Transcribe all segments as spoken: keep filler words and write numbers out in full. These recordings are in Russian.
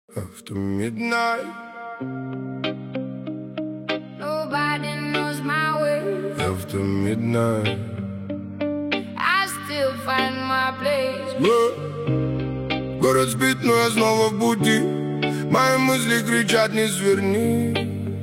After midnight, nobody knows my way. after midnight, I still find my place. Бля, город спит, но я снова в пути. Мои мысли кричат: не сверни,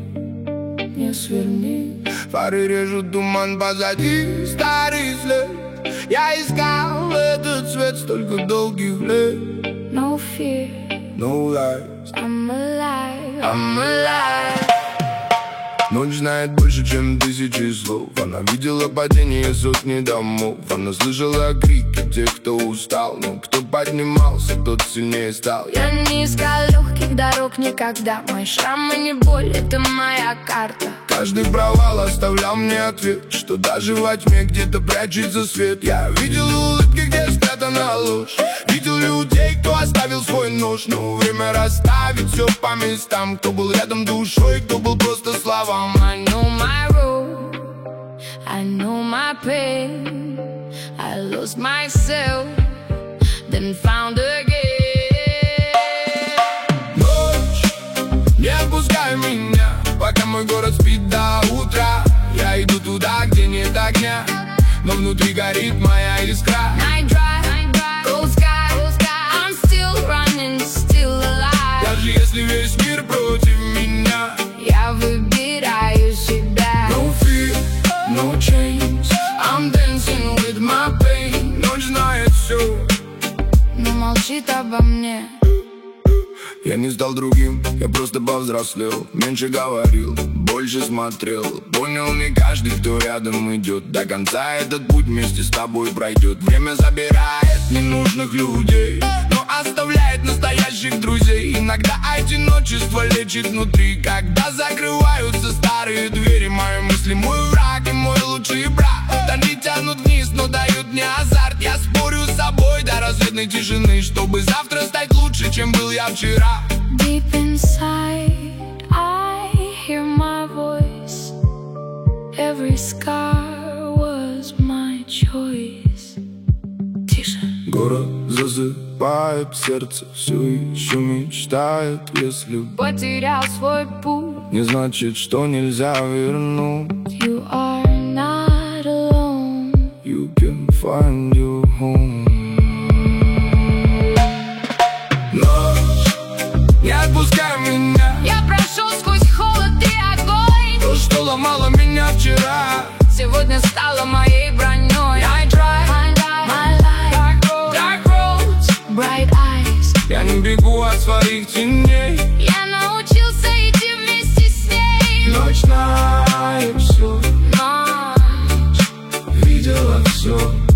не сверни. Фары режут туман позади, старый след. Я искал этот свет столько долгих лет. No fear, No lies, I'm alive, I'm alive. ночь знает больше, чем тысячи слов. Она видела падение сотни домов. Она слышала крики тех, кто устал. Но кто поднимался, тот сильнее стал. Я не искал легких дорог никогда. Мои шрамы не боль, это моя карта. Каждый провал оставлял мне ответ, что даже во тьме где-то прячется свет. Я видел улыбки, где спрятана ложь. Видел людей, кто оставил свой нож. Но время расставить все по местам. Кто был рядом душой, кто был просто словам. I know my road, I know my pain. I lost myself, then found again. Ночь, не отпускай меня, пока мой город спит до утра. Я иду туда, где нет огня, но внутри горит моя искра. Night drive, cold sky, I'm still running, still alive. Даже если весь мир против меня, Я выбираю себя. no fear, no chains, I'm dancing with my pain. Ночь знает все, Но молчит обо мне. я не стал другим, я просто повзрослел. Меньше говорил, больше смотрел. Понял, не каждый, кто рядом идет, до конца этот путь вместе с тобой пройдет. Время забирает ненужных людей, но оставляет настоящих друзей. Иногда одиночество лечит внутри, когда закрываются старые двери. Мои мысли, мой враг и мой лучший брат. Они тянут вниз, но дают мне азарт. Я спорю с собой до рассветной тишины, чтобы завтра стать лучше, чем был я вчера. Deep inside, I hear my voice. Every scar was my choice. Тише. Город засыпает, сердце все еще мечтает. Если Потерял свой путь. не значит, что нельзя вернуть. You are not alone. You can find your home. Ночь, не отпускай меня. Я прошел сквозь холод и огонь. То, что ломало меня вчера, Сегодня стало моей броней. I drive my life, my life. Dark roads, dark roads, bright eyes. я не бегу от своих теней. Я научился идти вместе с ней. Ночь знает все, Ночь видела все.